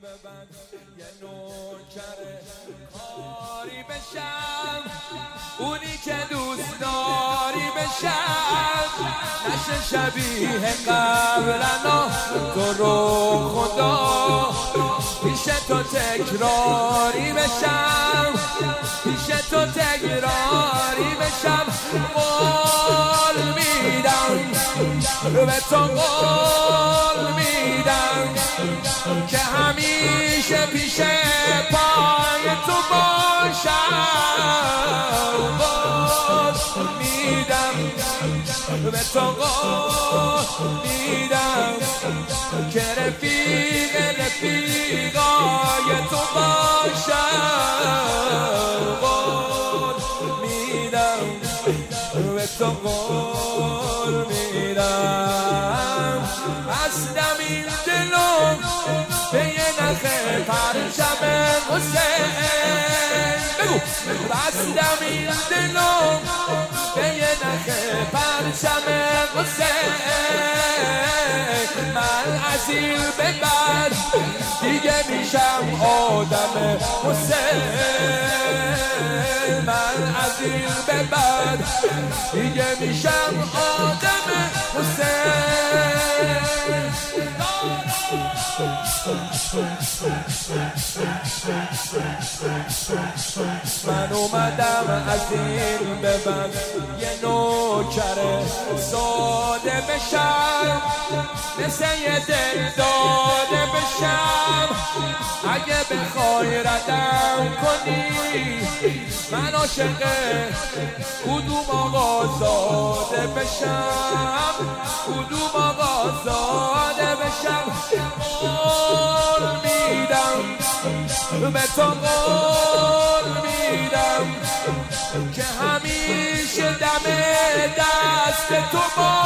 به بعد یه نوکر کاری بشم، اونی که دوست داری بشم، نشه شبیه قبلنا تو رو خدا، پیش تو تکراری بشم، پیش تو تکراری بشم. قول میدم به تو، قول میدم که همیشه پیش پای تو باشم. قول میدم به تو، قول میدم که رفیقای تو باشم. قول میدم به تو، قول میدم بستم این دلم به یه نخه پرچم حسین. بگو بستم این دلم به یه نخه پرچم حسین. من از این به بعد دیگه میشم آدم حسین. من از این به بعد دیگه میشم آدم حسین. من اومدم از این به بعد یه نوکر ساده بشم، مثل یه دل داده بشم. اگه بخوای ردم کنی من عاشق کدوم آقا زاده بشم، کدوم آقا زاده بشم. قول میدم به تو، قول میدم که همیشه دم دست تو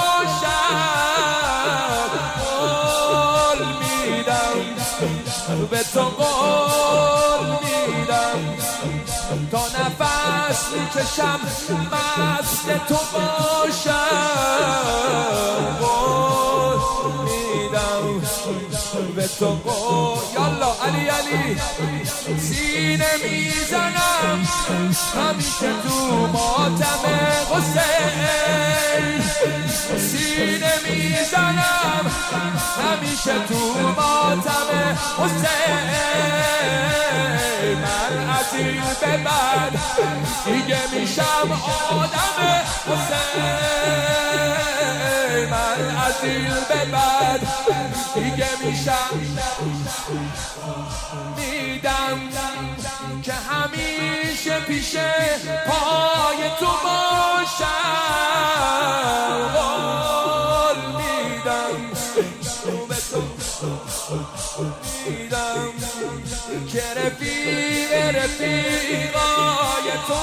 باشم. قول میدم به تو، قول میدم تا نفس میکشم مست تو باشم. قول میدم به تو، قول یالا علی علی سینه میزنم همیشه تو ماتم حسین. سینه میزنم همیشه تو ماتم حسین. من از این به بعد دیگه میشم آدم حسین. من از این به بعد دیگه میشم میدم که همیشه پیش پای تو باشم. قول میدم به تو، میدم که رفیقای تو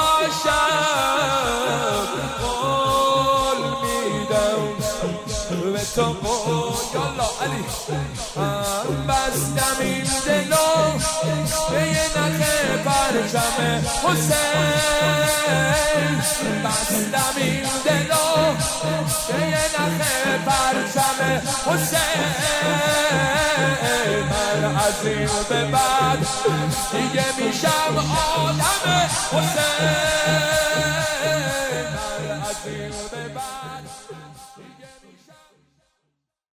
باشم. قول میدم به تو، قول یالا علی بستم این دلم به یه نخه پرچم حسین. بستم این دلم به یه نخه پرچم حسین. من از این به بعد دیگه میشم آدم حسین. من از این به بعد دیگه